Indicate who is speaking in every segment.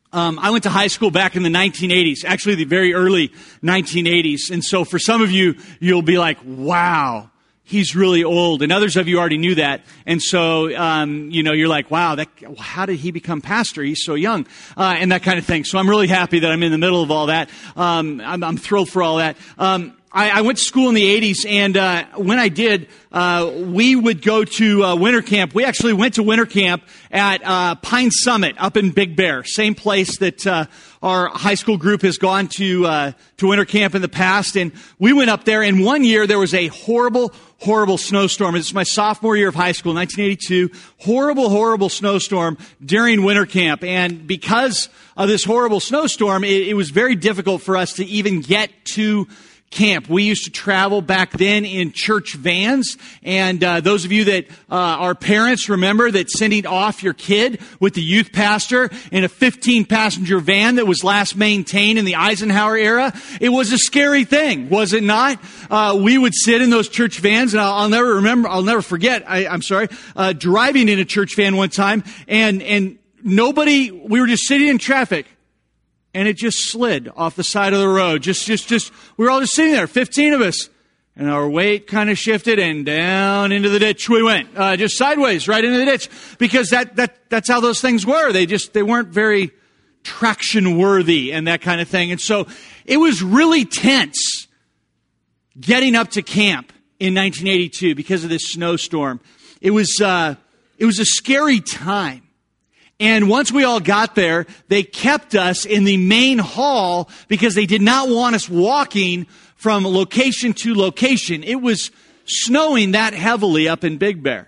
Speaker 1: I went to high school back in the 1980s, actually the very early 1980s. And so for some of you, you'll be like, wow, he's really old. And others of you already knew that. And so, you're like, wow, how did he become pastor? He's so young, and that kind of thing. So I'm really happy that I'm in the middle of all that. I'm thrilled for all that. I went to school in the 80s, and when I did, we would go to winter camp. We actually went to winter camp at Pine Summit up in Big Bear, same place that our high school group has gone to winter camp in the past. And we went up there, and one year there was a horrible snowstorm. It's my sophomore year of high school, 1982. Horrible snowstorm during winter camp. And because of this horrible snowstorm, it was very difficult for us to even get to camp. We used to travel back then in church vans, and those of you that are parents remember that sending off your kid with the youth pastor in a 15-passenger van that was last maintained in the Eisenhower era. It was a scary thing, was it not? We would sit in those church vans, and I'll never forget, driving in a church van one time, and we were just sitting in traffic. And it just slid off the side of the road. We were all just sitting there, 15 of us. And our weight kind of shifted and down into the ditch we went. Just sideways, right into the ditch. Because that's how those things were. They weren't very traction worthy and that kind of thing. And so it was really tense getting up to camp in 1982 because of this snowstorm. It was a scary time. And once we all got there, they kept us in the main hall because they did not want us walking from location to location. It was snowing that heavily up in Big Bear.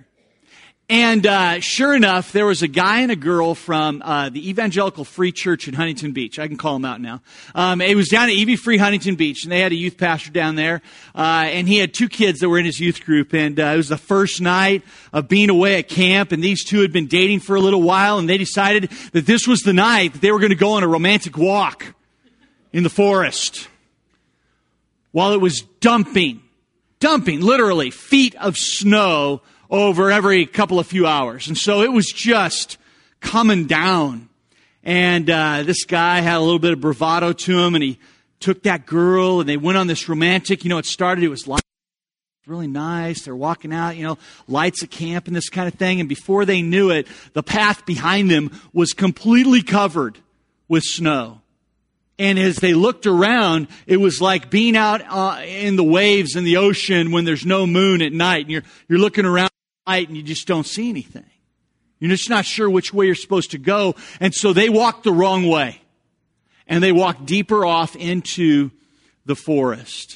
Speaker 1: And sure enough, there was a guy and a girl from the Evangelical Free Church in Huntington Beach. I can call them out now. It was down at EV Free Huntington Beach, and they had a youth pastor down there. And he had two kids that were in his youth group. And it was the first night of being away at camp, and these two had been dating for a little while, and they decided that this was the night that they were going to go on a romantic walk in the forest. While it was dumping, literally, feet of snow over every couple of few hours. And so it was just coming down. And this guy had a little bit of bravado to him, and he took that girl, and they went on this romantic, it was really nice. They're walking out, lights at camp and this kind of thing. And before they knew it, the path behind them was completely covered with snow. And as they looked around, it was like being out in the waves in the ocean when there's no moon at night. And you're looking around at night and you just don't see anything. You're just not sure which way you're supposed to go. And so they walked the wrong way. And they walked deeper off into the forest.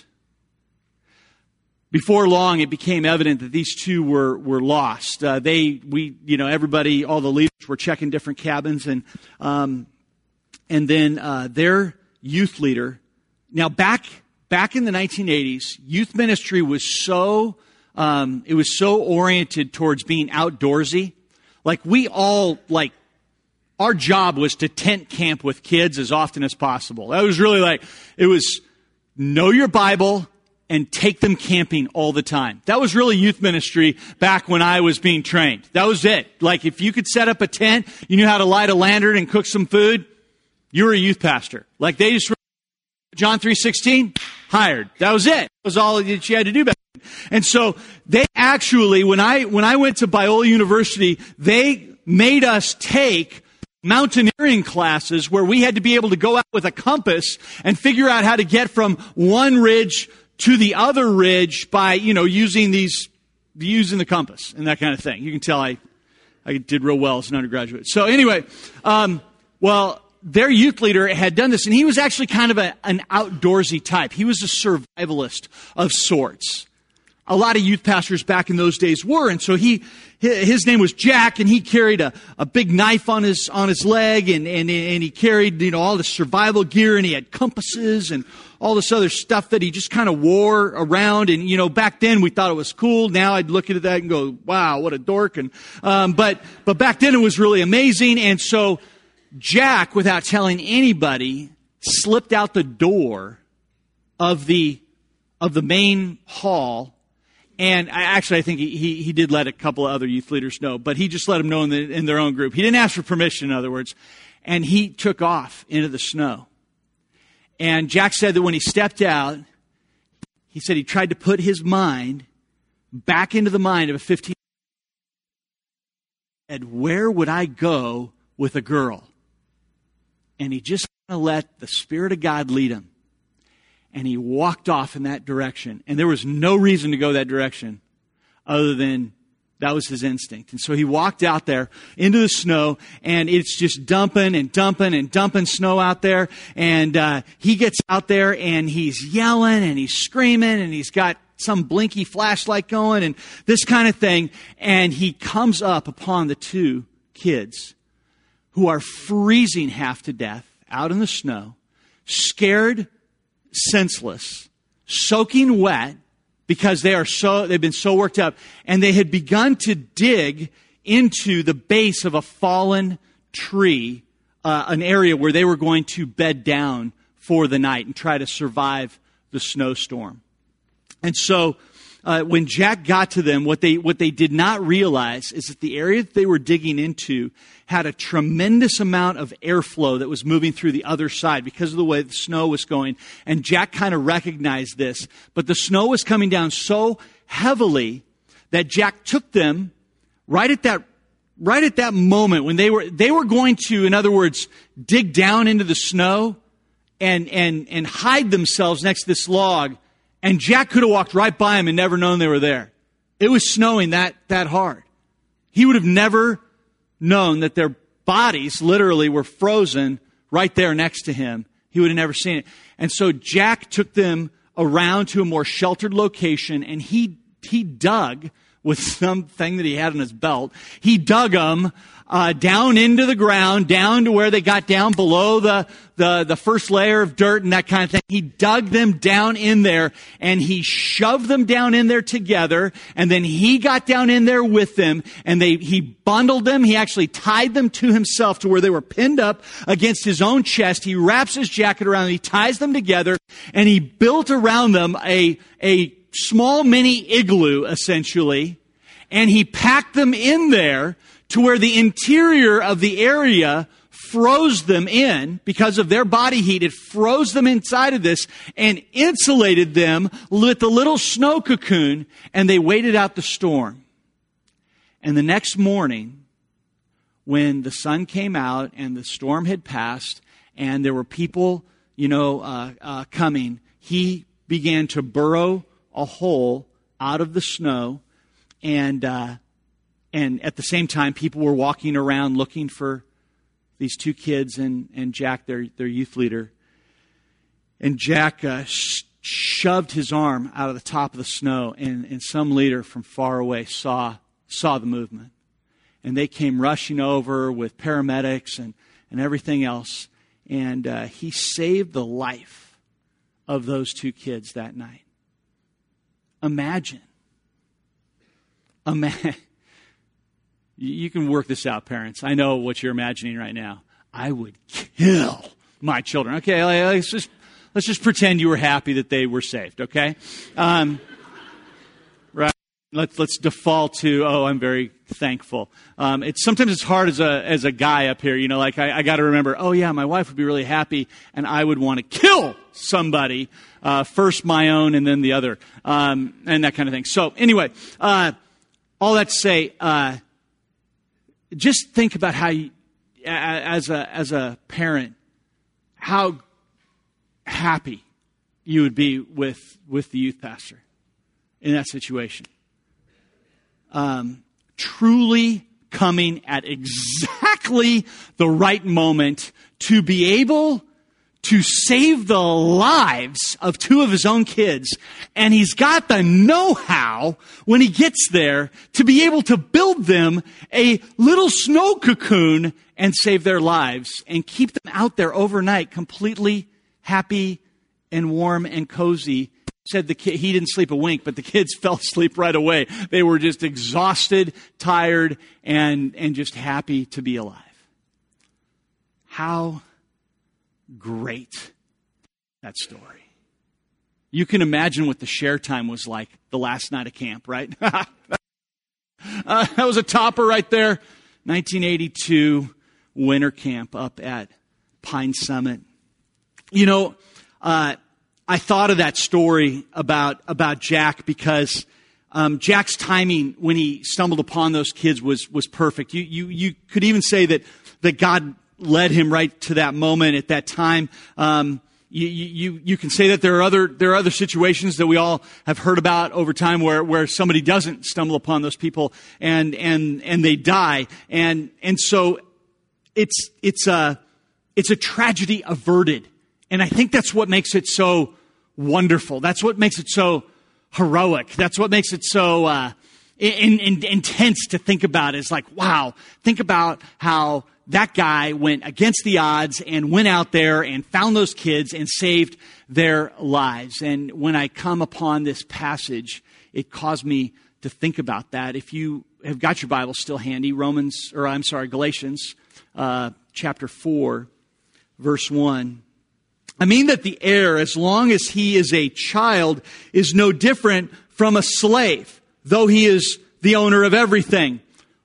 Speaker 1: Before long, it became evident that these two were lost. Everybody, all the leaders were checking different cabins, and then their youth leader. Now, back in the 1980s, youth ministry was so oriented towards being outdoorsy. Our job was to tent camp with kids as often as possible. That was really it was know your Bible and take them camping all the time. That was really youth ministry back when I was being trained. That was it. If you could set up a tent, you knew how to light a lantern and cook some food, you were a youth pastor. They just John 3:16, hired. That was it. That was all that you had to do back then. And so they actually, when I went to Biola University, they made us take mountaineering classes where we had to be able to go out with a compass and figure out how to get from one ridge to the other ridge by, using the compass and that kind of thing. You can tell I did real well as an undergraduate. So anyway, their youth leader had done this, and he was actually kind of an outdoorsy type. He was a survivalist of sorts. A lot of youth pastors back in those days were, and so his name was Jack, and he carried a big knife on his leg, and he carried all the survival gear, and he had compasses and all this other stuff that he just kind of wore around. And back then we thought it was cool. Now I'd look at that and go, "Wow, what a dork!" And but back then it was really amazing. And so Jack, without telling anybody, slipped out the door of the main hall. And I think he did let a couple of other youth leaders know, but he just let them know in their own group. He didn't ask for permission, in other words. and he took off into the snow. And Jack said that when he stepped out, he said he tried to put his mind back into the mind of a 15-year-old. Where would I go with a girl? And he just let the Spirit of God lead him. And he walked off in that direction. And there was no reason to go that direction other than that was his instinct. And so he walked out there into the snow, and it's just dumping and dumping and dumping snow out there. And he gets out there, and he's yelling, and he's screaming, and he's got some blinky flashlight going, and this kind of thing. And he comes up upon the two kids who are freezing half to death out in the snow, scared, senseless, soaking wet, because they've been so worked up, and they had begun to dig into the base of a fallen tree, an area where they were going to bed down for the night and try to survive the snowstorm. And so when Jack got to them, what they did not realize is that the area that they were digging into had a tremendous amount of airflow that was moving through the other side because of the way the snow was going. And Jack kind of recognized this. But the snow was coming down so heavily that Jack took them right at that moment when they were going to, in other words, dig down into the snow and hide themselves next to this log. And Jack could have walked right by them and never known they were there. It was snowing that hard. He would have never known that their bodies literally were frozen right there next to him. He would have never seen it. And so Jack took them around to a more sheltered location, and he dug with something that he had in his belt. He dug them down into the ground, down to where they got down below the first layer of dirt and that kind of thing. He dug them down in there, and he shoved them down in there together, and then he got down in there with them, and he bundled them. He actually tied them to himself to where they were pinned up against his own chest. He wraps his jacket around them, he ties them together, and he built around them a small mini igloo, essentially, and he packed them in there to where the interior of the area froze them in because of their body heat. It froze them inside of this and insulated them with the little snow cocoon, and they waited out the storm. And the next morning, when the sun came out and the storm had passed and there were people, coming, he began to burrow a hole out of the snow, and at the same time, people were walking around looking for these two kids and Jack, their youth leader. And Jack shoved his arm out of the top of the snow, and some leader from far away saw the movement. And they came rushing over with paramedics and everything else. And he saved the life of those two kids that night. Imagine. You can work this out, parents. I know what you're imagining right now. I would kill my children. Okay, let's just pretend you were happy that they were saved. Okay, right? Let's default to I'm very thankful. Sometimes it's hard as a guy up here. I got to remember. Oh yeah, my wife would be really happy, and I would want to kill somebody first, my own, and then the other, and that kind of thing. So anyway. All that to say, just think about how you, as a parent, how happy you would be with the youth pastor in that situation. Truly coming at exactly the right moment to be able to save the lives of two of his own kids. And he's got the know-how when he gets there to be able to build them a little snow cocoon and save their lives and keep them out there overnight completely happy and warm and cozy. Said he didn't sleep a wink, but the kids fell asleep right away. They were just exhausted, tired, and just happy to be alive. How great that story. You can imagine what the share time was like the last night of camp, right? That was a topper right there. 1982. winter camp up at Pine Summit. You know, I thought of that story about Jack because Jack's timing when he stumbled upon those kids was perfect. You could even say that God led him right to that moment at that time. You can say that there are other situations that we all have heard about over time where somebody doesn't stumble upon those people and they die. And so it's a tragedy averted. And I think that's what makes it so wonderful. That's what makes it so heroic. That's what makes it so intense to think about. It's like, wow, think about how that guy went against the odds and went out there and found those kids and saved their lives. And when I come upon this passage, it caused me to think about that. If you have got your Bible still handy, Galatians chapter 4, verse 1. I mean that the heir, as long as he is a child, is no different from a slave, though he is the owner of everything.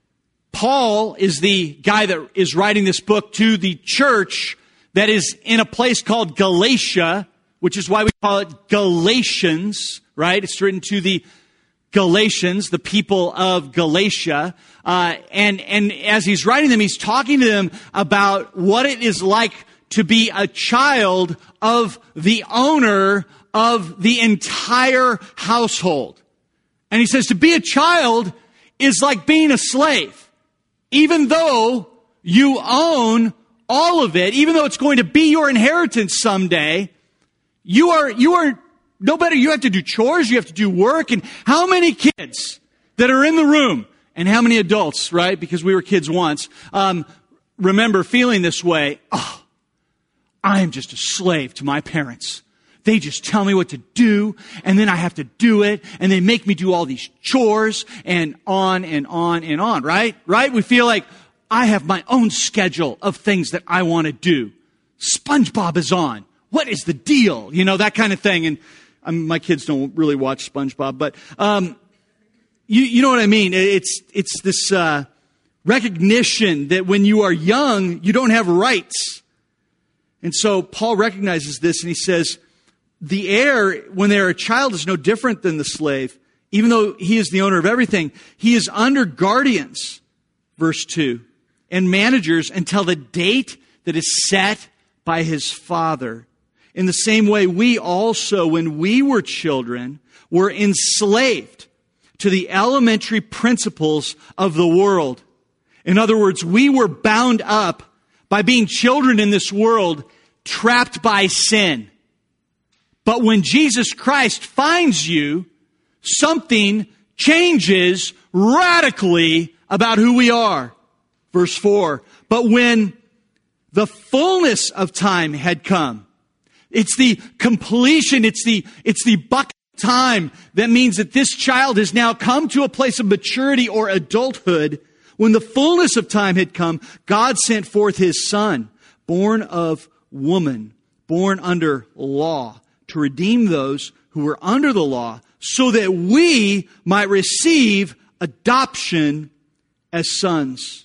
Speaker 1: Paul is the guy that is writing this book to the church that is in a place called Galatia, which is why we call it Galatians, right? It's written to the Galatians, the people of Galatia. And as he's writing them, he's talking to them about what it is like to be a child of the owner of the entire household. And he says to be a child is like being a slave. Even though you own all of it, even though it's going to be your inheritance someday, you are no better. You have to do chores, you have to do work. And how many kids that are in the room, and how many adults, right? Because we were kids once, remember feeling this way. Oh, I am just a slave to my parents. They just tell me what to do, and then I have to do it, and they make me do all these chores, and on and on and on, right? Right? We feel like I have my own schedule of things that I want to do. SpongeBob is on. What is the deal? You know, that kind of thing. And my kids don't really watch SpongeBob, but you know what I mean? It's this recognition that when you are young, you don't have rights. And so Paul recognizes this, and he says, the heir, when they're a child, is no different than the slave. Even though he is the owner of everything, he is under guardians, verse 2, and managers until the date that is set by his father. In the same way, we also, when we were children, were enslaved to the elementary principles of the world. In other words, we were bound up by being children in this world, trapped by sin. But when Jesus Christ finds you, something changes radically about who we are. Verse 4, but when the fullness of time had come, it's the completion, it's the bucket time that means that this child has now come to a place of maturity or adulthood. When the fullness of time had come, God sent forth his son, born of woman, born under law, to redeem those who were under the law, so that we might receive adoption as sons.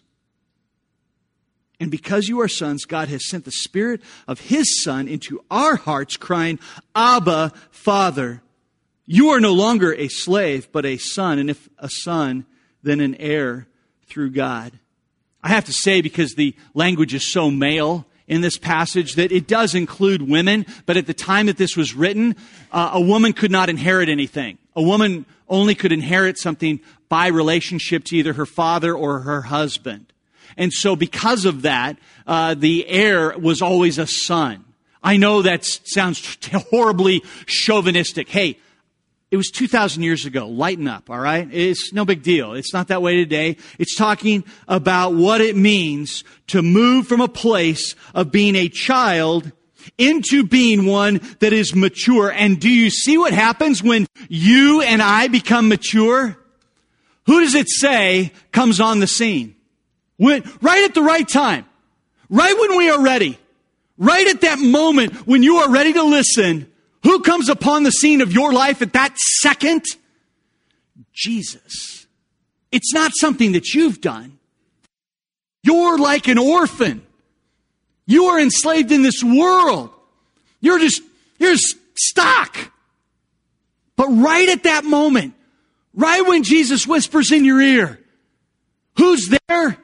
Speaker 1: And because you are sons, God has sent the Spirit of his Son into our hearts, crying, Abba, Father. You are no longer a slave, but a son, and if a son, then an heir through God. I have to say, because the language is so male in this passage, that it does include women, but at the time that this was written, a woman could not inherit anything. A woman only could inherit something by relationship to either her father or her husband. And so because of that, the heir was always a son. I know that sounds horribly chauvinistic. Hey, it was 2,000 years ago. Lighten up, all right? It's no big deal. It's not that way today. It's talking about what it means to move from a place of being a child into being one that is mature. And do you see what happens when you and I become mature? Who does it say comes on the scene? Right at the right time. Right when we are ready. Right at that moment when you are ready to listen. Who comes upon the scene of your life at that second? Jesus. It's not something that you've done. You're like an orphan. You are enslaved in this world. You're just stuck. But right at that moment, right when Jesus whispers in your ear, who's there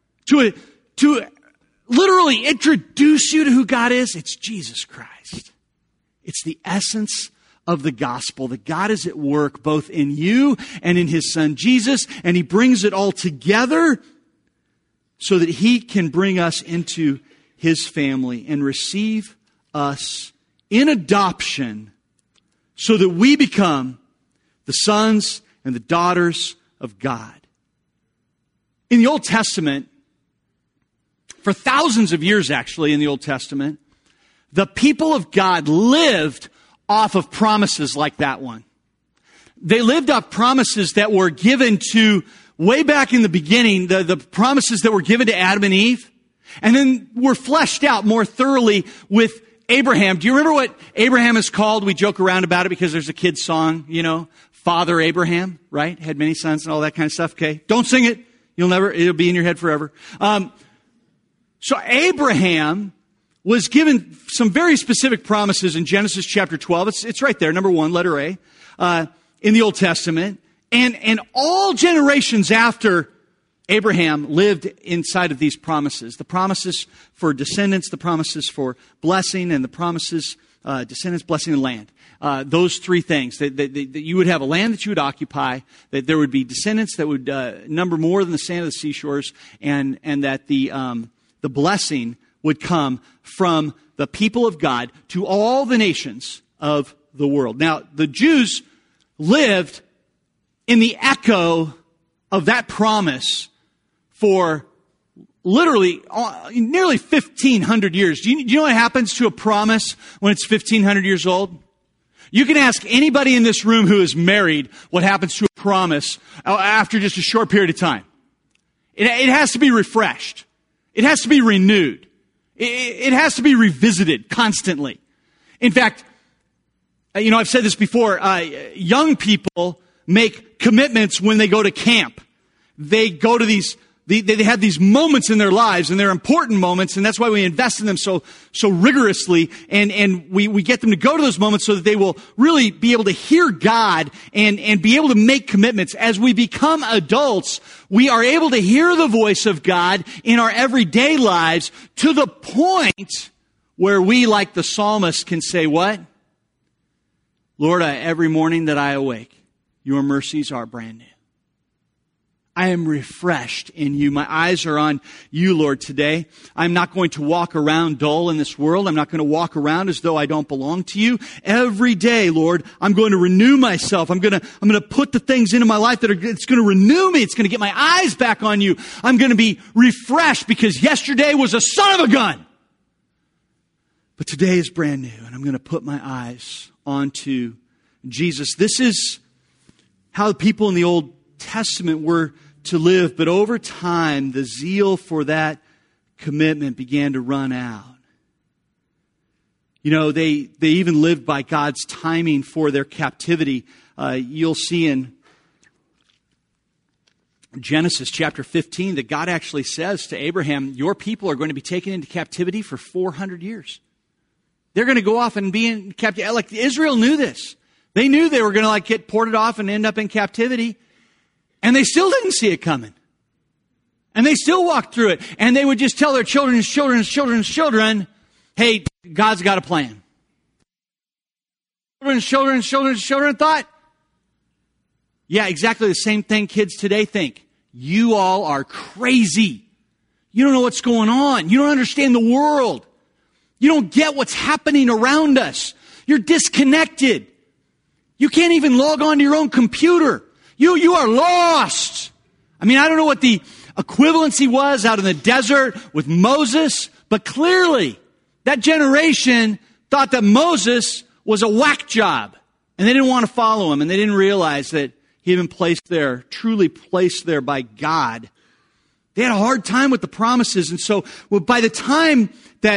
Speaker 1: to literally introduce you to who God is? It's Jesus Christ. It's the essence of the gospel, that God is at work both in you and in His Son Jesus, and He brings it all together so that He can bring us into His family and receive us in adoption so that we become the sons and the daughters of God. In the Old Testament, for thousands of years actually in the Old Testament, the people of God lived off of promises like that one. They lived off promises that were given to, way back in the beginning, the promises that were given to Adam and Eve, and then were fleshed out more thoroughly with Abraham. Do you remember what Abraham is called? We joke around about it because there's a kid's song, Father Abraham, right? Had many sons and all that kind of stuff, okay? Don't sing it. It'll be in your head forever. So Abraham was given some very specific promises in Genesis chapter 12. It's right there, number 1, letter A, in the Old Testament. And all generations after Abraham lived inside of these promises. The promises for descendants, the promises for blessing, and the promises, descendants, blessing, and land. Those three things, that you would have a land that you would occupy, that there would be descendants that would number more than the sand of the seashores, and that the blessing would come from the people of God to all the nations of the world. Now, the Jews lived in the echo of that promise for literally nearly 1,500 years. Do you know what happens to a promise when it's 1,500 years old? You can ask anybody in this room who is married what happens to a promise after just a short period of time. It has to be refreshed. It has to be renewed. It has to be revisited constantly. In fact, I've said this before, young people make commitments when they go to camp. They go to they have these moments in their lives, and they're important moments, and that's why we invest in them so rigorously, and we get them to go to those moments so that they will really be able to hear God and be able to make commitments. As we become adults, we are able to hear the voice of God in our everyday lives to the point where we, like the psalmist, can say what? Lord, every morning that I awake, your mercies are brand new. I am refreshed in you. My eyes are on you, Lord, today. I'm not going to walk around dull in this world. I'm not going to walk around as though I don't belong to you. Every day, Lord, I'm going to renew myself. I'm going to put the things into my life it's going to renew me. It's going to get my eyes back on you. I'm going to be refreshed because yesterday was a son of a gun. But today is brand new, and I'm going to put my eyes onto Jesus. This is how the people in the Old Testament were to live, but over time, the zeal for that commitment began to run out. They even lived by God's timing for their captivity. You'll see in Genesis chapter 15 that God actually says to Abraham, your people are going to be taken into captivity for 400 years. They're going to go off and be in captivity. Like Israel knew this. They knew they were going to get ported off and end up in captivity. And they still didn't see it coming. And they still walked through it. And they would just tell their children's children, hey, God's got a plan. Children thought, yeah, exactly the same thing kids today think. You all are crazy. You don't know what's going on. You don't understand the world. You don't get what's happening around us. You're disconnected. You can't even log on to your own computer. You are lost. I don't know what the equivalency was out in the desert with Moses, but clearly that generation thought that Moses was a whack job, and they didn't want to follow him, and they didn't realize that he had been placed there, truly placed there by God. They had a hard time with the promises, and so by the time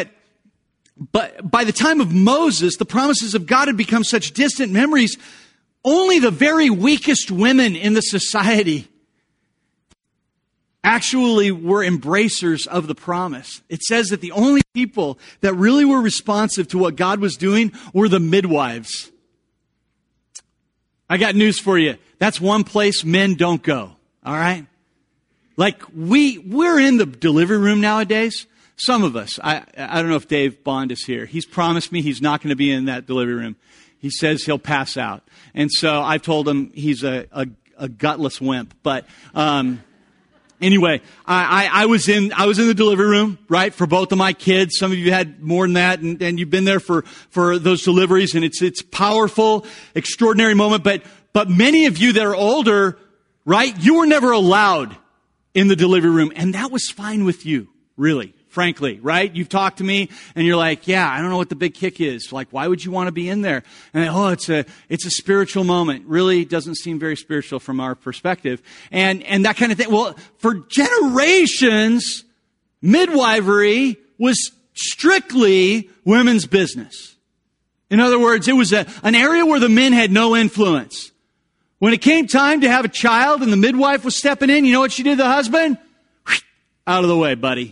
Speaker 1: of Moses, the promises of God had become such distant memories. Only the very weakest women in the society actually were embracers of the promise. It says that the only people that really were responsive to what God was doing were the midwives. I got news for you. That's one place men don't go. All right? Like we're in the delivery room nowadays. Some of us. I don't know if Dave Bond is here. He's promised me he's not going to be in that delivery room. He says he'll pass out. And so I've told him he's a gutless wimp. But anyway, I was in the delivery room, right, for both of my kids. Some of you had more than that, and you've been there for those deliveries, and it's powerful, extraordinary moment. But many of you that are older, right, you were never allowed in the delivery room, and that was fine with you, really. Frankly, right? You've talked to me and you're like, yeah, I don't know what the big kick is. Like, why would you want to be in there? And it's a spiritual moment. Really doesn't seem very spiritual from our perspective. And that kind of thing. Well, for generations, midwifery was strictly women's business. In other words, it was an area where the men had no influence. When it came time to have a child and the midwife was stepping in, you know what she did to the husband? Out of the way, buddy.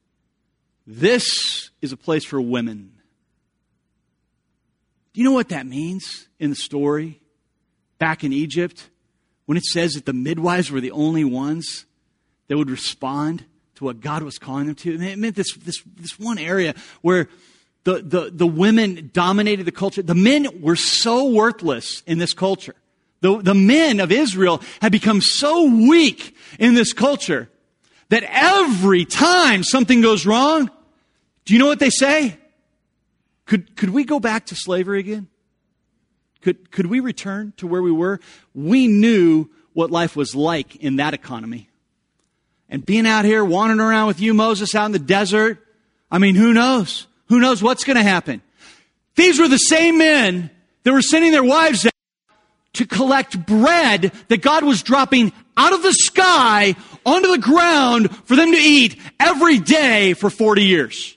Speaker 1: This is a place for women. Do you know what that means in the story back in Egypt when it says that the midwives were the only ones that would respond to what God was calling them to? It meant this one area where the women dominated the culture. The men were so worthless in this culture. The men of Israel had become so weak in this culture that every time something goes wrong, do you know what they say? Could we go back to slavery again? Could we return to where we were? We knew what life was like in that economy. And being out here wandering around with you, Moses, out in the desert, I mean, who knows? Who knows what's going to happen? These were the same men that were sending their wives out to collect bread that God was dropping out of the sky onto the ground for them to eat every day for 40 years.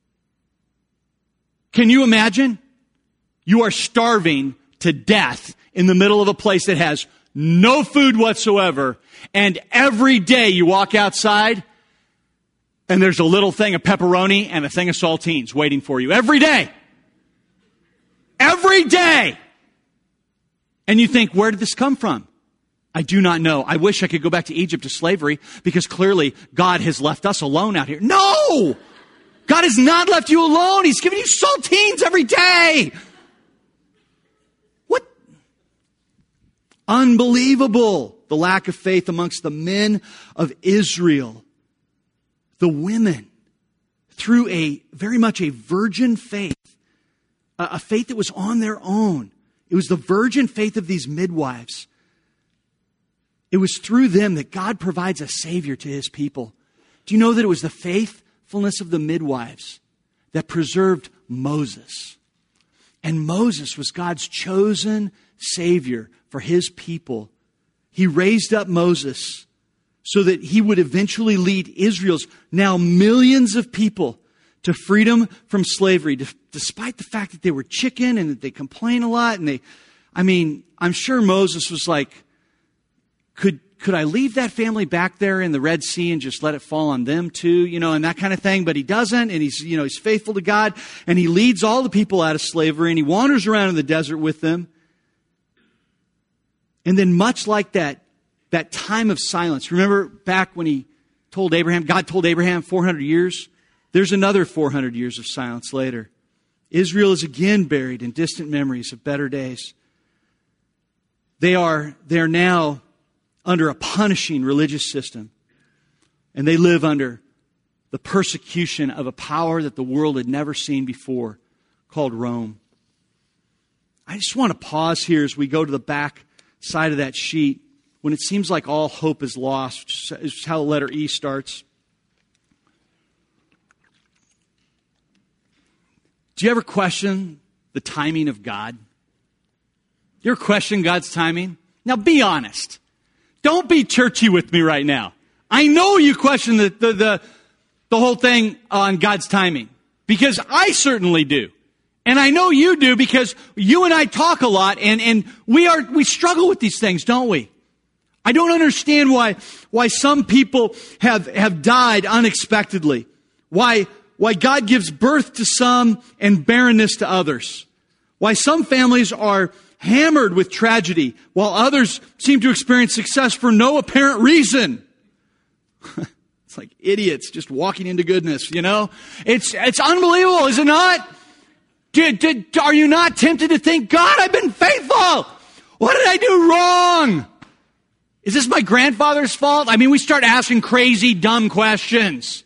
Speaker 1: Can you imagine? You are starving to death in the middle of a place that has no food whatsoever, and every day you walk outside and there's a little thing of pepperoni and a thing of saltines waiting for you. Every day. Every day. And you think, where did this come from? I do not know. I wish I could go back to Egypt to slavery because clearly God has left us alone out here. No! God has not left you alone. He's giving you saltines every day. What? Unbelievable. The lack of faith amongst the men of Israel. The women, through very much a virgin faith, a faith that was on their own. It was the virgin faith of these midwives. It was through them that God provides a Savior to His people. Do you know that it was the faithfulness of the midwives that preserved Moses? And Moses was God's chosen Savior for His people. He raised up Moses so that he would eventually lead Israel's now millions of people to freedom from slavery, despite the fact that they were chicken and that they complain a lot. And I'm sure Moses was like, could I leave that family back there in the Red Sea and just let it fall on them too, and that kind of thing. But he doesn't, and he's faithful to God, and he leads all the people out of slavery, and he wanders around in the desert with them. And then much like that time of silence, remember back when God told Abraham 400 years? There's another 400 years of silence later. Israel is again buried in distant memories of better days. They're now under a punishing religious system. And they live under the persecution of a power that the world had never seen before, called Rome. I just want to pause here as we go to the back side of that sheet. When it seems like all hope is lost, is how the letter E starts. Do you ever question the timing of God? You ever question God's timing? Now be honest. Don't be churchy with me right now. I know you question the whole thing on God's timing, because I certainly do. And I know you do, because you and I talk a lot, and we struggle with these things, don't we? I don't understand why some people have died unexpectedly. Why God gives birth to some and barrenness to others. Why some families are hammered with tragedy while others seem to experience success for no apparent reason. It's like idiots just walking into goodness, you know? It's unbelievable, is it not? Are you not tempted to think, God, I've been faithful. What did I do wrong? Is this my grandfather's fault? I mean, we start asking crazy, dumb questions.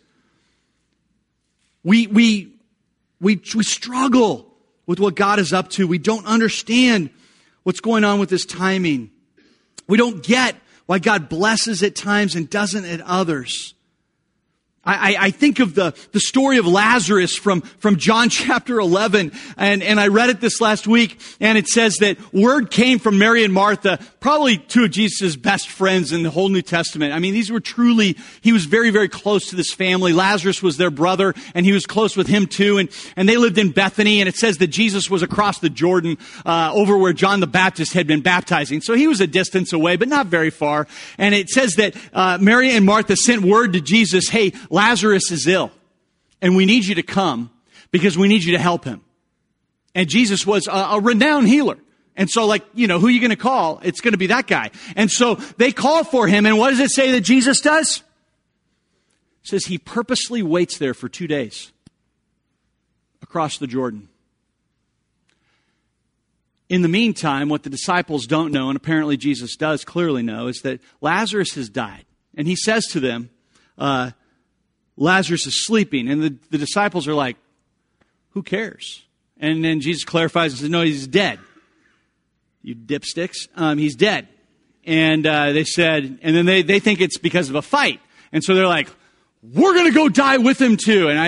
Speaker 1: We struggle with what God is up to. We don't understand what's going on with His timing. We don't get why God blesses at times and doesn't at others. I think of the story of Lazarus from John chapter 11, and I read it this last week, and it says that word came from Mary and Martha, probably two of Jesus' best friends in the whole New Testament. I mean, these were truly, he was very, very close to this family. Lazarus was their brother, and he was close with him too, and they lived in Bethany, and it says that Jesus was across the Jordan, over where John the Baptist had been baptizing. So he was a distance away, but not very far. And it says that Mary and Martha sent word to Jesus, hey, Lazarus is ill, and we need you to come because we need you to help him. And Jesus was a renowned healer. And so, like, you know, who are you going to call? It's going to be that guy. And so they call for him, and what does it say that Jesus does? It says he purposely waits there for 2 days across the Jordan. In the meantime, what the disciples don't know, and apparently Jesus does clearly know, is that Lazarus has died. And he says to them, Lazarus is sleeping. And the disciples are like, who cares? And then Jesus clarifies and says, no, he's dead. You dipsticks. He's dead. And they said, and then they think it's because of a fight. And so they're like, we're going to go die with him too. And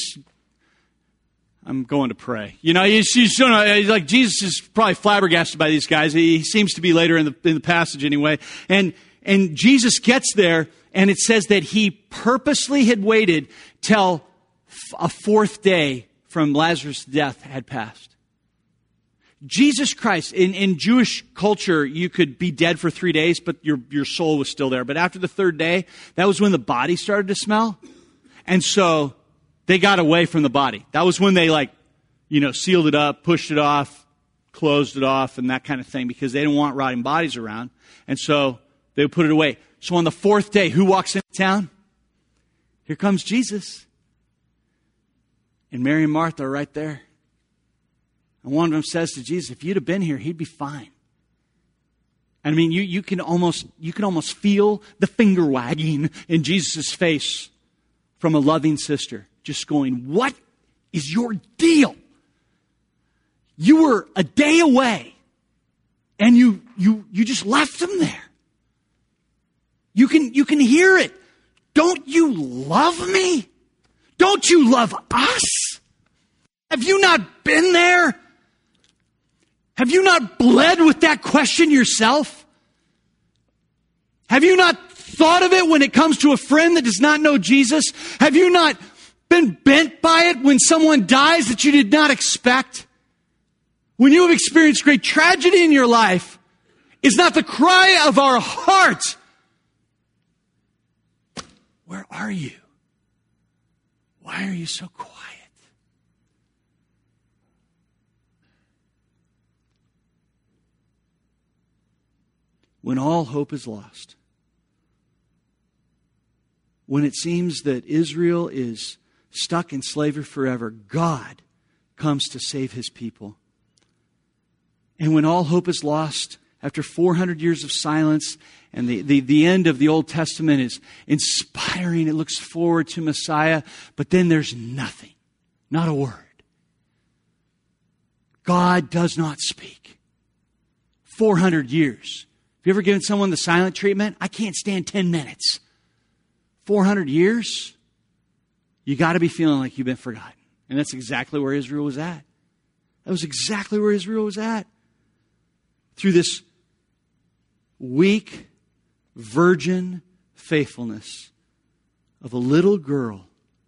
Speaker 1: I'm going to pray. You know, he's like, Jesus is probably flabbergasted by these guys. He seems to be later in the passage anyway. And Jesus gets there, and it says that he purposely had waited till a fourth day from Lazarus' death had passed. Jesus Christ, in Jewish culture, you could be dead for 3 days, but your soul was still there. But after the third day, that was when the body started to smell. And so they got away from the body. That was when they, sealed it up, pushed it off, closed it off, and that kind of thing, because they didn't want rotting bodies around. And so they would put it away. So on the fourth day, who walks into town? Here comes Jesus. And Mary and Martha are right there. And one of them says to Jesus, if you'd have been here, he'd be fine. I mean, you can almost feel the finger wagging in Jesus' face from a loving sister, just going, what is your deal? You were a day away, and you just left them there. You can hear it. Don't you love me? Don't you love us? Have you not been there? Have you not bled with that question yourself? Have you not thought of it when it comes to a friend that does not know Jesus? Have you not been bent by it when someone dies that you did not expect? When you have experienced great tragedy in your life, is not the cry of our heart, where are you? Why are you so quiet? When all hope is lost, when it seems that Israel is stuck in slavery forever, God comes to save his people. And when all hope is lost, after 400 years of silence, and the end of the Old Testament is inspiring, it looks forward to Messiah, but then there's nothing, not a word. God does not speak. 400 years. Have you ever given someone the silent treatment? I can't stand 10 minutes. 400 years? You got to be feeling like you've been forgotten. And that's exactly where Israel was at. That was exactly where Israel was at. Through this weak, virgin faithfulness of a little girl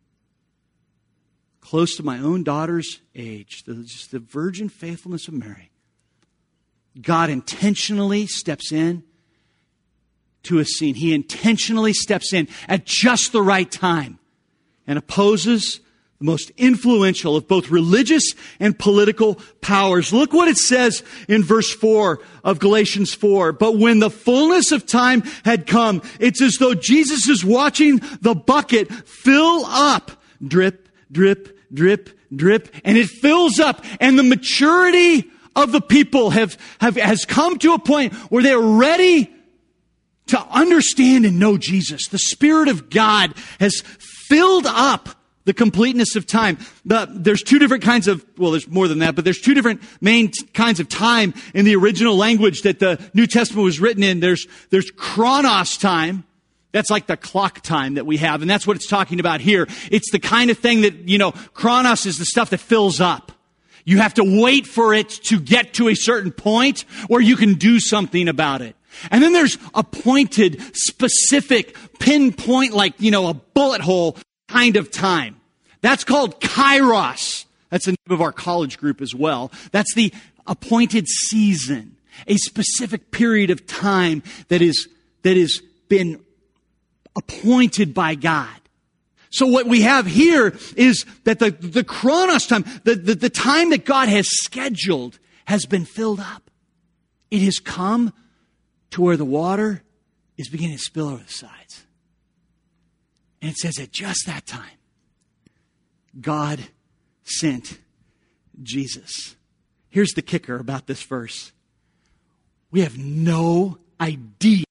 Speaker 1: close to my own daughter's age, just the virgin faithfulness of Mary, God intentionally steps in to a scene. He intentionally steps in at just the right time and opposes the most influential of both religious and political powers. Look what it says in verse 4 of Galatians 4. But when the fullness of time had come, it's as though Jesus is watching the bucket fill up. Drip, drip, drip, drip. And it fills up. And the maturity of the people has come to a point where they're ready to understand and know Jesus. The Spirit of God has filled up the completeness of time. There's two different kinds of, well, there's more than that, but there's two different main kinds of time in the original language that the New Testament was written in. There's chronos time. That's like the clock time that we have. And that's what it's talking about here. It's the kind of thing that, chronos is the stuff that fills up. You have to wait for it to get to a certain point where you can do something about it. And then there's appointed, specific, pinpoint, like, a bullet hole kind of time. That's called kairos. That's the name of our college group as well. That's the appointed season, a specific period of time that is been appointed by God. So what we have here is that the chronos time, the time that God has scheduled has been filled up. It has come to where the water is beginning to spill over the sides. And it says at just that time, God sent Jesus. Here's the kicker about this verse. We have no idea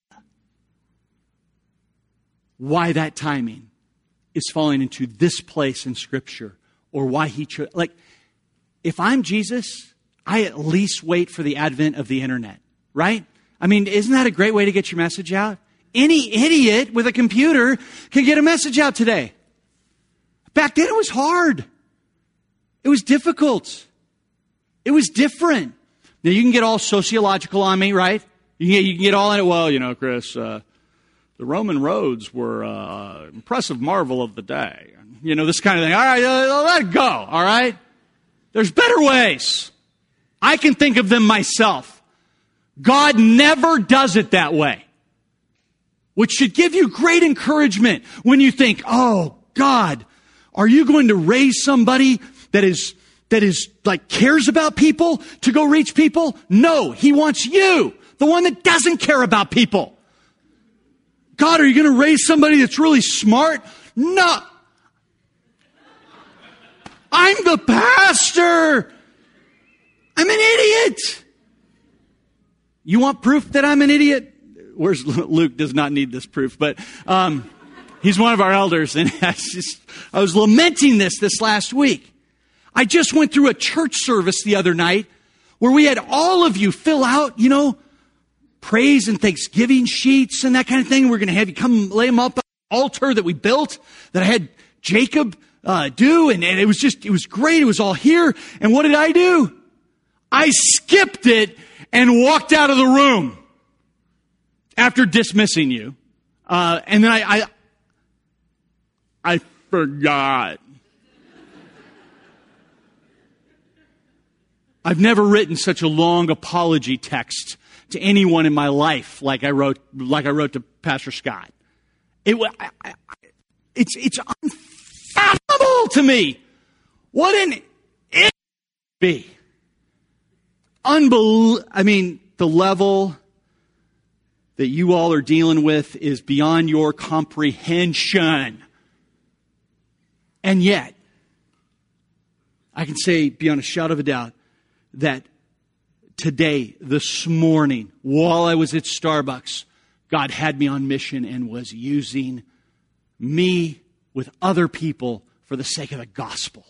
Speaker 1: why that timing is falling into this place in Scripture, or why he chose. Like, if I'm Jesus, I at least wait for the advent of the internet, right? I mean, isn't that a great way to get your message out? Any idiot with a computer can get a message out today. Back then it was hard. It was difficult. It was different. Now you can get all sociological on me, right? You can get all in it. Well, Chris, the Roman roads were impressive marvel of the day. This kind of thing. All right, let it go, all right? There's better ways. I can think of them myself. God never does it that way. Which should give you great encouragement when you think, oh, God, are you going to raise somebody that is like cares about people to go reach people? No, He wants you, the one that doesn't care about people. God, are you going to raise somebody that's really smart? No. I'm the pastor. I'm an idiot. You want proof that I'm an idiot? Where's Luke? Does not need this proof, but he's one of our elders, and I was lamenting this last week. I just went through a church service the other night where we had all of you fill out, praise and thanksgiving sheets and that kind of thing. We're going to have you come lay them up on the altar that we built, that I had Jacob do, and it was great. It was all here. And what did I do? I skipped it and walked out of the room after dismissing you. And then I forgot. I've never written such a long apology text to anyone in my life like I wrote to Pastor Scott. It's unfathomable to me. What an it be. The level that you all are dealing with is beyond your comprehension. And yet, I can say beyond a shadow of a doubt that today, this morning, while I was at Starbucks, God had me on mission and was using me with other people for the sake of the gospel.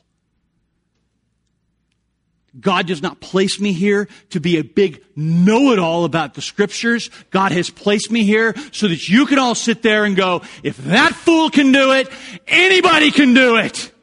Speaker 1: God does not place me here to be a big know-it-all about the Scriptures. God has placed me here so that you can all sit there and go, if that fool can do it, anybody can do it.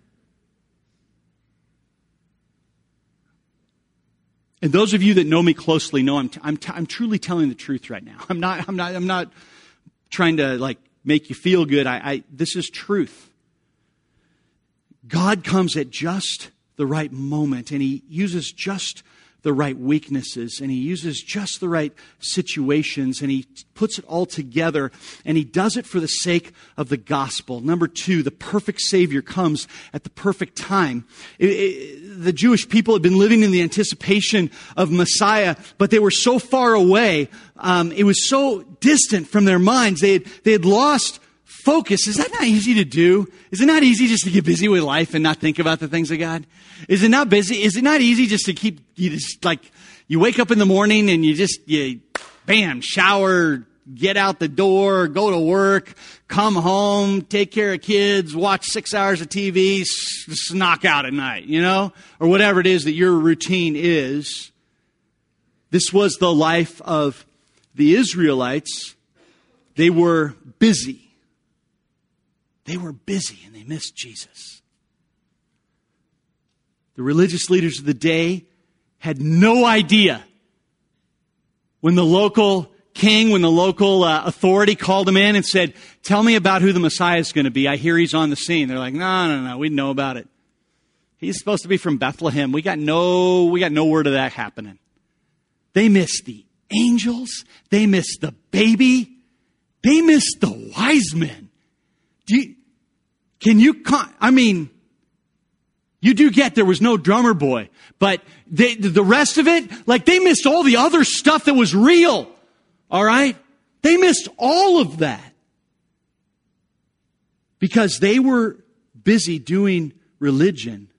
Speaker 1: And those of you that know me closely know I'm truly telling the truth right now. I'm not trying to make you feel good. This is truth. God comes at just the right moment, and He uses just the right weaknesses, and he uses just the right situations, and he puts it all together, and he does it for the sake of the gospel. Number 2, the perfect Savior comes at the perfect time. The Jewish people had been living in the anticipation of Messiah, but they were so far away. It was so distant from their minds. They had lost focus. Is that not easy to do? Is it not easy just to get busy with life and not think about the things of God? Is it not busy? Is it not easy just to you wake up in the morning and you bam, shower, get out the door, go to work, come home, take care of kids, watch 6 hours of TV, just knock out at night, or whatever it is that your routine is. This was the life of the Israelites. They were busy. They were busy and they missed Jesus. The religious leaders of the day had no idea when the local king, when the local authority called him in and said, tell me about who the Messiah is going to be. I hear he's on the scene. They're like, no, we know about it. He's supposed to be from Bethlehem. We got no word of that happening. They missed the angels. They missed the baby. They missed the wise men. You do get there was no drummer boy, but the rest of it, they missed all the other stuff that was real. All right? They missed all of that because they were busy doing religion.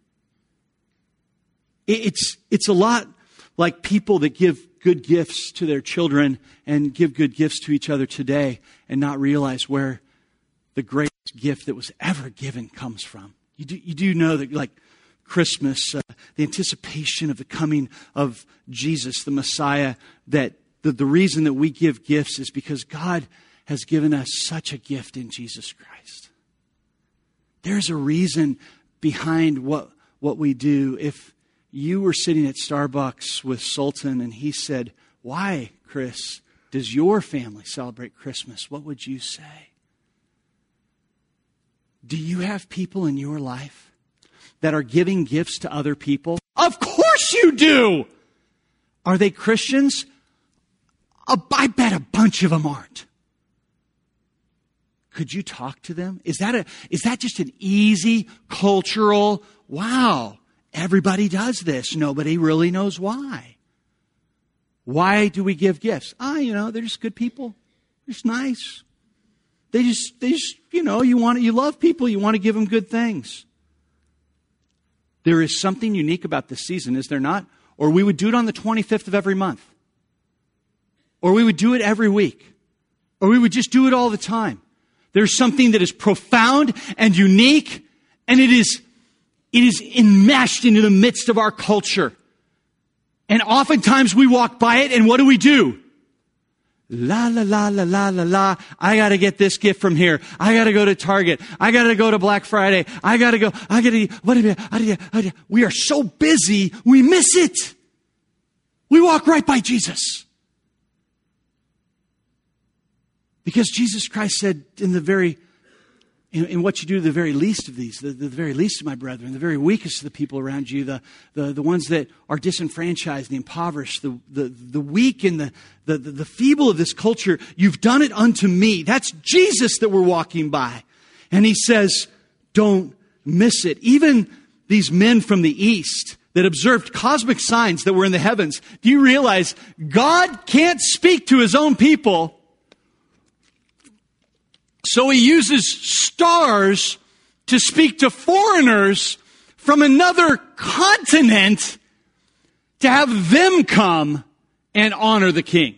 Speaker 1: It's a lot like people that give good gifts to their children and give good gifts to each other today and not realize where the greatest gift that was ever given comes from. You do know that, Christmas, the anticipation of the coming of Jesus, the Messiah, that the reason that we give gifts is because God has given us such a gift in Jesus Christ. There's a reason behind what we do. If you were sitting at Starbucks with Sultan and he said, why, Chris, does your family celebrate Christmas? What would you say? Do you have people in your life that are giving gifts to other people? Of course you do! Are they Christians? I bet a bunch of them aren't. Could you talk to them? Is that just an easy cultural, wow, everybody does this. Nobody really knows why. Why do we give gifts? They're just good people. They're just nice. They just, you love people. You want to give them good things. There is something unique about this season, is there not? Or we would do it on the 25th of every month. Or we would do it every week. Or we would just do it all the time. There's something that is profound and unique, and it is enmeshed into the midst of our culture. And oftentimes we walk by it, and what do? La, la, la, la, la, la, la. I got to get this gift from here. I got to go to Target. I got to go to Black Friday. We are so busy, we miss it. We walk right by Jesus. Because Jesus Christ said in what you do to the very least of these, the very least of my brethren, the very weakest of the people around you, the ones that are disenfranchised, the impoverished, the weak and the feeble of this culture, you've done it unto me. That's Jesus that we're walking by. And he says, don't miss it. Even these men from the East that observed cosmic signs that were in the heavens, do you realize God can't speak to his own people? So he uses stars to speak to foreigners from another continent to have them come and honor the king.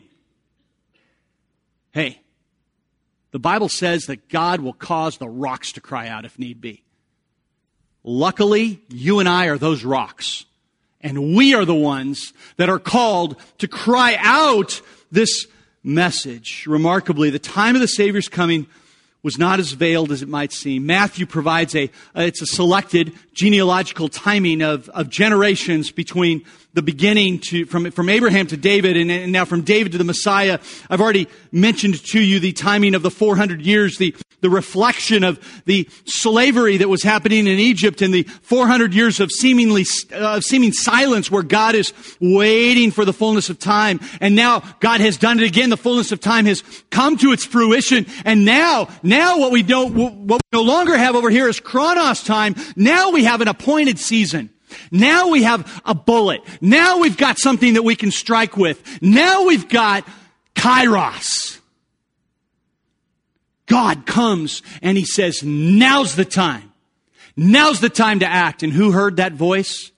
Speaker 1: Hey, the Bible says that God will cause the rocks to cry out if need be. Luckily, you and I are those rocks. And we are the ones that are called to cry out this message. Remarkably, the time of the Savior's coming was not as veiled as it might seem. Matthew provides it's a selected genealogical timing of generations between the beginning from Abraham to David and now from David to the Messiah. I've already mentioned to you the timing of the 400 years, the reflection of the slavery that was happening in Egypt and the 400 years of seeming silence where God is waiting for the fullness of time. And now God has done it again. The fullness of time has come to its fruition. And now what we no longer have over here is Chronos time. Now we have an appointed season. Now we have a bullet. Now we've got something that we can strike with. Now we've got Kairos. God comes and He says, now's the time. Now's the time to act. And who heard that voice?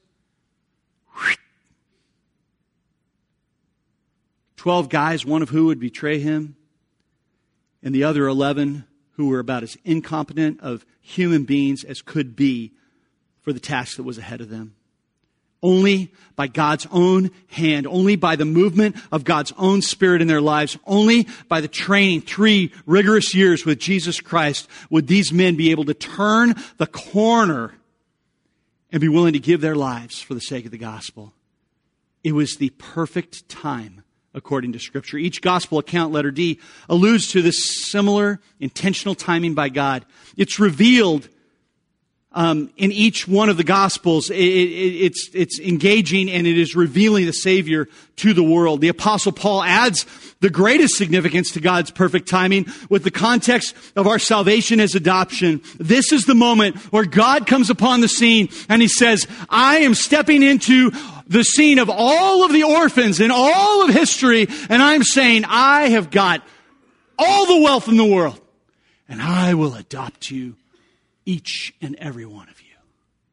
Speaker 1: 12 guys, one of who would betray Him, and the other 11 who were about as incompetent of human beings as could be for the task that was ahead of them. Only by God's own hand, only by the movement of God's own Spirit in their lives, only by the training, 3 rigorous years with Jesus Christ, would these men be able to turn the corner and be willing to give their lives for the sake of the gospel. It was the perfect time, according to Scripture. Each gospel account, letter D, alludes to this similar intentional timing by God. It's revealed in each one of the Gospels. It's engaging and it is revealing the Savior to the world. The Apostle Paul adds the greatest significance to God's perfect timing with the context of our salvation as adoption. This is the moment where God comes upon the scene and He says, I am stepping into the scene of all of the orphans in all of history, and I'm saying, I have got all the wealth in the world, and I will adopt you, each and every one of you.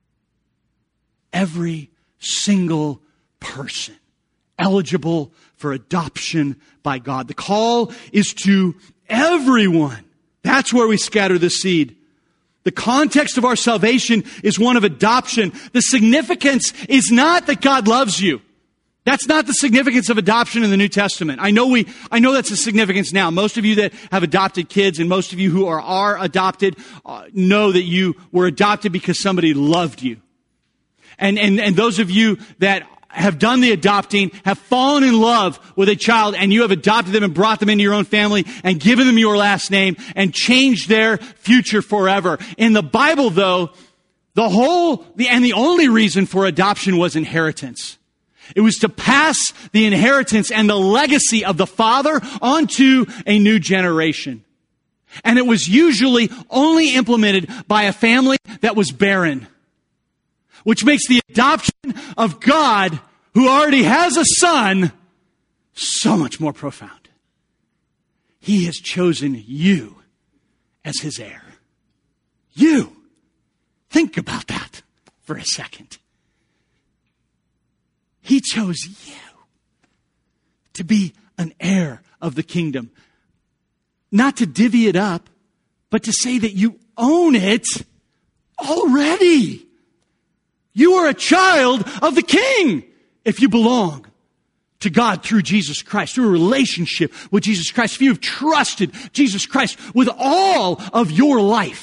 Speaker 1: Every single person eligible for adoption by God. The call is to everyone. That's where we scatter the seed. The context of our salvation is one of adoption. The significance is not that God loves you. That's not the significance of adoption in the New Testament. I know that's the significance now. Most of you that have adopted kids and most of you who are adopted know that you were adopted because somebody loved you. And those of you that have done the adopting have fallen in love with a child and you have adopted them and brought them into your own family and given them your last name and changed their future forever. In the Bible, though, the only reason for adoption was inheritance. It was to pass the inheritance and the legacy of the father onto a new generation. And it was usually only implemented by a family that was barren, which makes the adoption of God, who already has a son, so much more profound. He has chosen you as His heir. You. Think about that for a second. He chose you to be an heir of the kingdom. Not to divvy it up, but to say that you own it already. You are a child of the King if you belong to God through Jesus Christ, through a relationship with Jesus Christ. If you have trusted Jesus Christ with all of your life,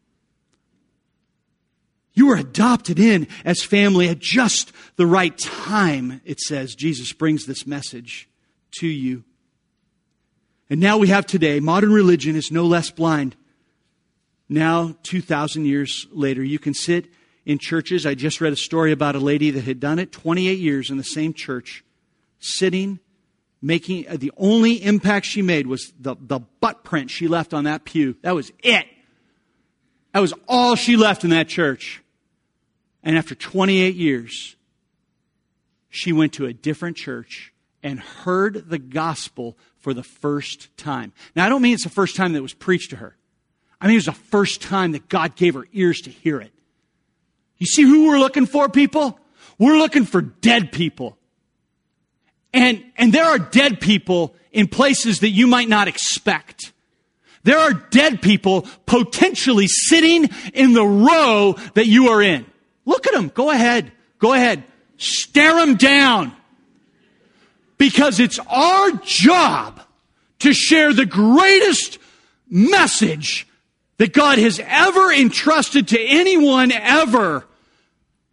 Speaker 1: you are adopted in as family at just the right time, it says. Jesus brings this message to you. And now we have today, modern religion is no less blind. Now, 2,000 years later, you can sit in churches. I just read a story about a lady that had done it 28 years in the same church, sitting, making, the only impact she made was the butt print she left on that pew. That was it. That was all she left in that church. And after 28 years, she went to a different church and heard the gospel for the first time. Now, I don't mean it's the first time that it was preached to her. I mean it was the first time that God gave her ears to hear it. You see who we're looking for, people? We're looking for dead people. And there are dead people in places that you might not expect. There are dead people potentially sitting in the row that you are in. Look at them. Go ahead. Go ahead. Stare them down. Because it's our job to share the greatest message that God has ever entrusted to anyone ever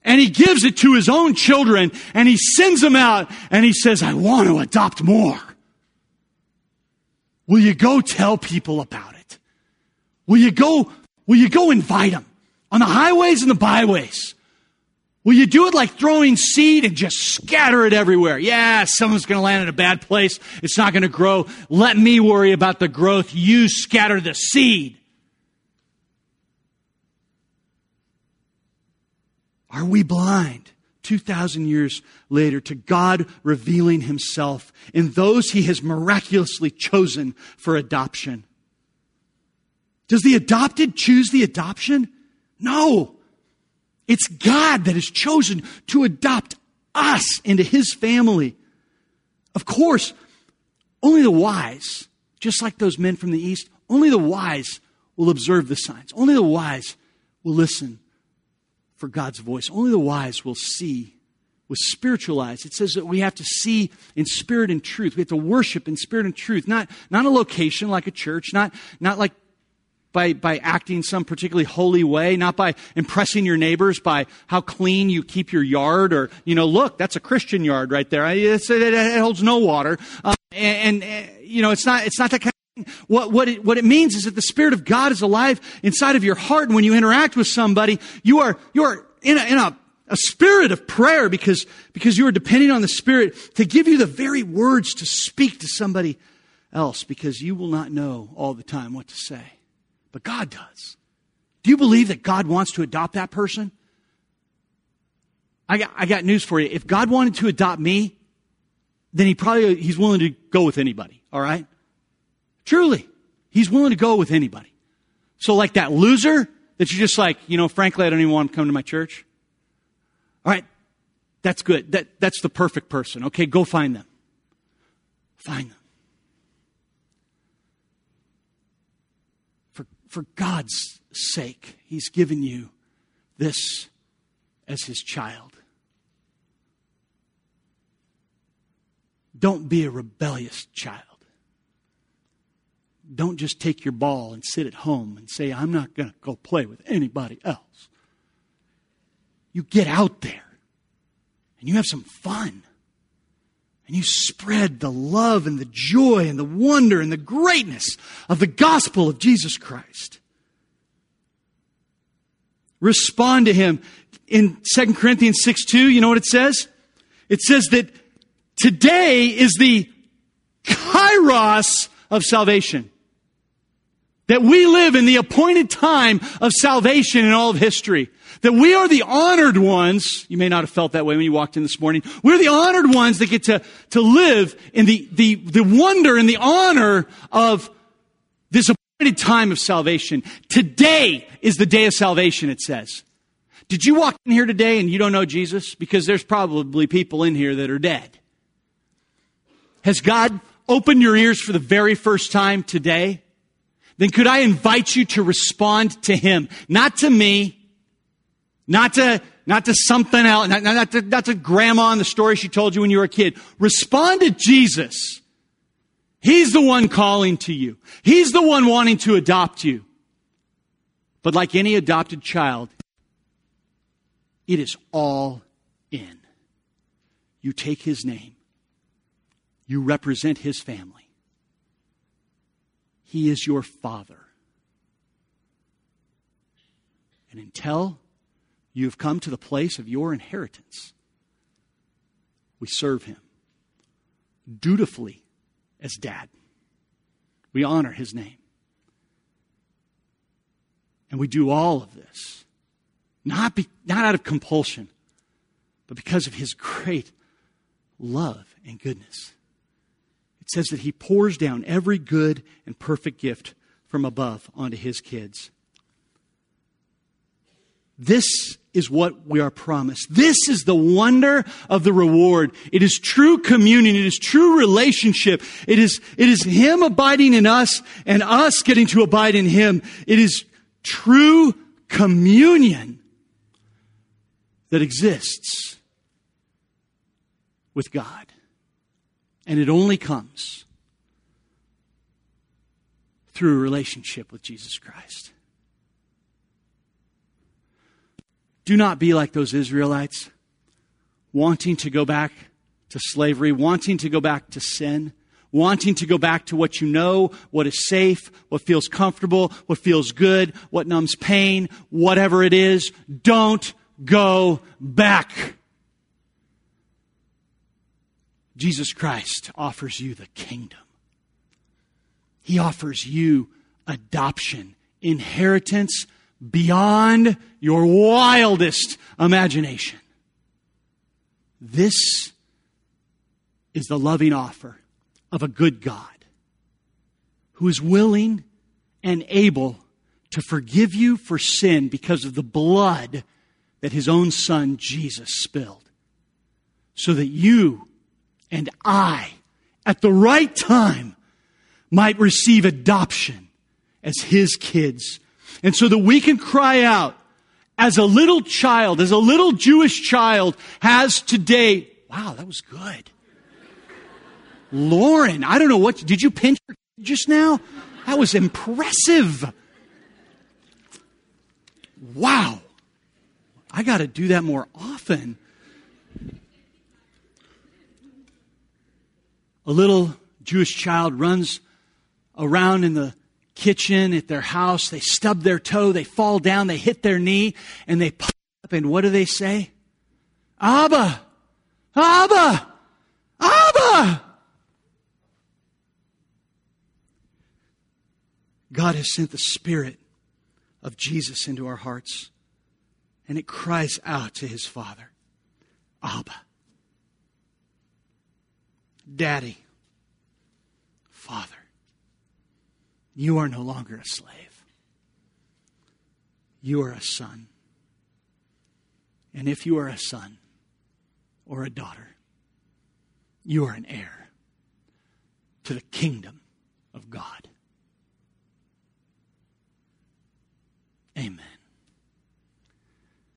Speaker 1: And he gives it to his own children, and he sends them out, and he says, I want to adopt more. Will you go tell people about it? Will you go invite them on the highways and the byways? Will you do it like throwing seed and just scatter it everywhere? Yeah, someone's going to land in a bad place. It's not going to grow. Let me worry about the growth. You scatter the seed. Are we blind 2,000 years later to God revealing himself in those he has miraculously chosen for adoption? Does the adopted choose the adoption? No. It's God that has chosen to adopt us into his family. Of course, only the wise, just like those men from the east, only the wise will observe the signs. Only the wise will listen for God's voice. Only the wise will see with spiritual eyes. It says that we have to see in spirit and truth. We have to worship in spirit and truth. Not a location like a church, not like by acting some particularly holy way, not by impressing your neighbors by how clean you keep your yard, or, look, that's a Christian yard right there. It holds no water. It's not that kind of thing. What it means is that the Spirit of God is alive inside of your heart, and when you interact with somebody, you are in a spirit of prayer because you are depending on the Spirit to give you the very words to speak to somebody else, because you will not know all the time what to say. But God does. Do you believe that God wants to adopt that person? I got news for you. If God wanted to adopt me, then he's willing to go with anybody. All right? Truly. He's willing to go with anybody. So like that loser that you're just like, frankly, I don't even want him to come to my church. All right. That's good. That's the perfect person. Okay, go find them. Find them. For God's sake, he's given you this as his child. Don't be a rebellious child. Don't just take your ball and sit at home and say, I'm not going to go play with anybody else. You get out there and you have some fun. And you spread the love and the joy and the wonder and the greatness of the gospel of Jesus Christ. Respond to him. In 2 Corinthians 6:2, you know what it says? It says that today is the kairos of salvation. That we live in the appointed time of salvation in all of history. That we are the honored ones. You may not have felt that way when you walked in this morning. We're the honored ones that get to live in the wonder and the honor of this appointed time of salvation. Today is the day of salvation, it says. Did you walk in here today and you don't know Jesus? Because there's probably people in here that are dead. Has God opened your ears for the very first time today? Then could I invite you to respond to him? Not to me. Not to something else. Not to grandma and the story she told you when you were a kid. Respond to Jesus. He's the one calling to you. He's the one wanting to adopt you. But like any adopted child, it is all in. You take his name. You represent his family. He is your father. And until you have come to the place of your inheritance, we serve him dutifully as dad. We honor his name. And we do all of this, not out of compulsion, but because of his great love and goodness. It says that he pours down every good and perfect gift from above onto his kids. This is what we are promised. This is the wonder of the reward. It is true communion. It is true relationship. It is him abiding in us and us getting to abide in him. It is true communion that exists with God. And it only comes through a relationship with Jesus Christ. Do not be like those Israelites, wanting to go back to slavery, wanting to go back to sin, wanting to go back to what you know, what is safe, what feels comfortable, what feels good, what numbs pain, whatever it is. Don't go back. Jesus Christ offers you the kingdom. He offers you adoption, inheritance beyond your wildest imagination. This is the loving offer of a good God who is willing and able to forgive you for sin because of the blood that His own Son Jesus spilled, so that you and I, at the right time, might receive adoption as His kids. And so that we can cry out as a little child, as a little Jewish child has today. Wow, that was good. Lauren, I don't know what, did you pinch her just now? That was impressive. Wow. I got to do that more often. A little Jewish child runs around in the kitchen at their house. They stub their toe, they fall down, they hit their knee, and they pop up, and what do they say? Abba! Abba! Abba! God has sent the Spirit of Jesus into our hearts, and it cries out to His Father, Abba, Daddy, Father. You are no longer a slave. You are a son. And if you are a son or a daughter, you are an heir to the kingdom of God. Amen.